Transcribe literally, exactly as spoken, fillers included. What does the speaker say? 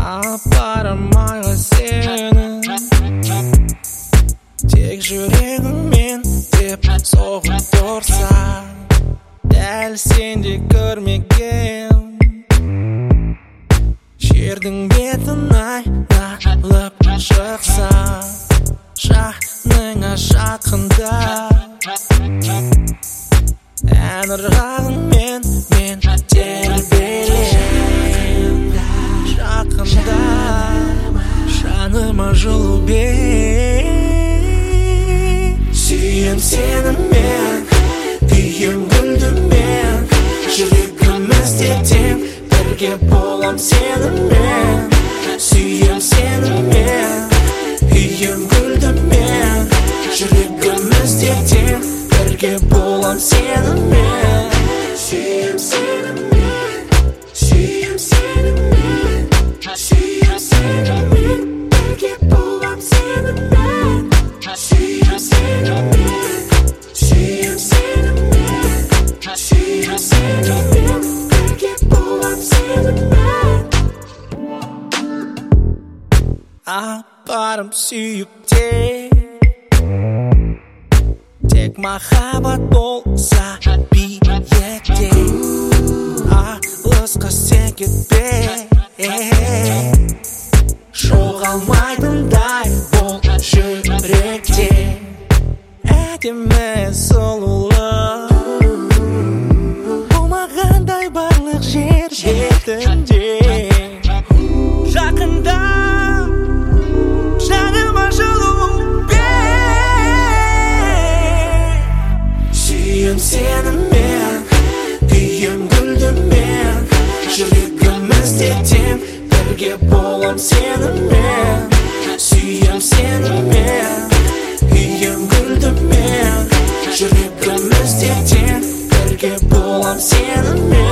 Апарамайға сені тек жүрегіммен деп соғып тұрса, дәл сенде көрмеген жердің бетін айналып шықса, жаныңа жақында ән ырғағыңмен мен тербелем. Жақында жаныма жылу бер, сүйем сені мен, күйем гүлдімен, жүрегімізде тең, бірге болам сенімен. Сүйем сені мен, күйем гүлдімен, жүрегімізде тең, бірге болам сенімен. Сүйем сені мен, сүйем сені мен, сүйем сені мен, бірге болам сенімен. Сүйем сені мен, сүйем сені мен, сүйем сені мен, бірге болам сенімен. Апарым сүйіп те, тек махаббат болса биікте, алысқа сен кетпе, жоғалмайтындай бол жүректе. Әдемі сұлулық болмағандай барлық жер бетінде, жақында жаныма жылу бер. Сүйем сені мен, күйем гүлдімен, жүрегімізде тең, бірге болам сенімен. Сүйем сені мен, күйем гүлдімен, жүрегімізде тең, бірге болам сенімен.